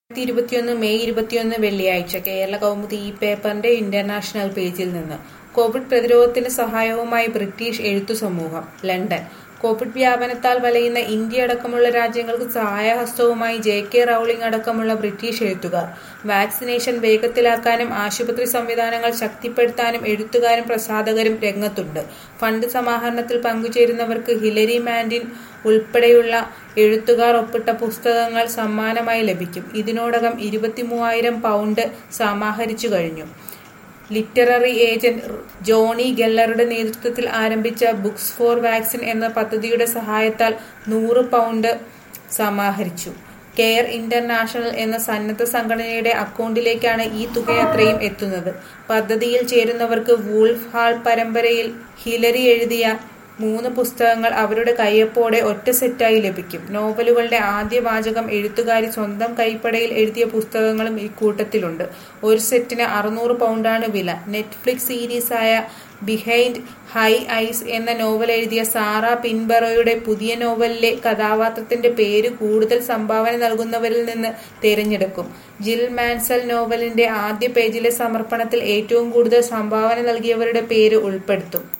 May 21 വെള്ളിയാഴ്ച കേരളകൗമുദി ഈ പേപ്പറിന്റെ ഇന്റർനാഷണൽ പേജിൽ നിന്ന് കോവിഡ് പ്രതിരോധത്തിന് സഹായവുമായി ബ്രിട്ടീഷ് എഴുത്തുസമൂഹം ലണ്ടൻ. കോവിഡ് വ്യാപനത്താൽ വലയുന്ന ഇന്ത്യ അടക്കമുള്ള രാജ്യങ്ങൾക്ക് സഹായഹസ്തവുമായി ജെ.കെ. റൗളിംഗ് അടക്കമുള്ള ബ്രിട്ടീഷ് എഴുത്തുകാർ. വാക്സിനേഷൻ വേഗത്തിലാക്കാനും ആശുപത്രി സംവിധാനങ്ങൾ ശക്തിപ്പെടുത്താനും എഴുത്തുകാരും പ്രസാധകരും രംഗത്തുണ്ട്. ഫണ്ട് സമാഹരണത്തിൽ പങ്കുചേരുന്നവർക്ക് ഹിലരി മാന്റിൻ ഉൾപ്പെടെയുള്ള എഴുത്തുകാർ ഒപ്പിട്ട പുസ്തകങ്ങൾ സമ്മാനമായി ലഭിക്കും. ഇതിനോടകം 23,000 പൗണ്ട് സമാഹരിച്ചു കഴിഞ്ഞു. ലിറ്റററി ഏജന്റ് ജോണി ഗെല്ലറുടെ നേതൃത്വത്തിൽ ആരംഭിച്ച ബുക്സ് ഫോർ വാക്സിൻ എന്ന പദ്ധതിയുടെ സഹായത്താൽ 100 പൗണ്ട് സമാഹരിച്ചു. കെയർ ഇന്റർനാഷണൽ എന്ന സന്നദ്ധ സംഘടനയുടെ അക്കൗണ്ടിലേക്കാണ് ഈ തുകയത്രയും എത്തുന്നത്. പദ്ധതിയിൽ ചേരുന്നവർക്ക് വൂൾഫ് ഹാൾ പരമ്പരയിൽ ഹിലരി എഴുതിയ 3 പുസ്തകങ്ങൾ അവരുടെ കയ്യൊപ്പോടെ ഒറ്റ സെറ്റായി ലഭിക്കും. നോവലുകളുടെ ആദ്യ വാചകം എഴുത്തുകാരി സ്വന്തം കൈപ്പടയിൽ എഴുതിയ പുസ്തകങ്ങളും ഇക്കൂട്ടത്തിലുണ്ട്. ഒരു സെറ്റിന് 600 പൗണ്ടാണ് വില. നെറ്റ്ഫ്ലിക്സ് സീരീസായ ബിഹൈൻഡ് ഹൈ ഐസ് എന്ന നോവൽ എഴുതിയ സാറ പിൻബറോയുടെ പുതിയ നോവലിലെ കഥാപാത്രത്തിന്റെ പേര് കൂടുതൽ സംഭാവന നൽകുന്നവരിൽ നിന്ന് തിരഞ്ഞെടുക്കും. ജിൽ മാൻസൽ നോവലിന്റെ ആദ്യ പേജിലെ സമർപ്പണത്തിൽ ഏറ്റവും കൂടുതൽ സംഭാവന നൽകിയവരുടെ പേര് ഉൾപ്പെടുത്തും.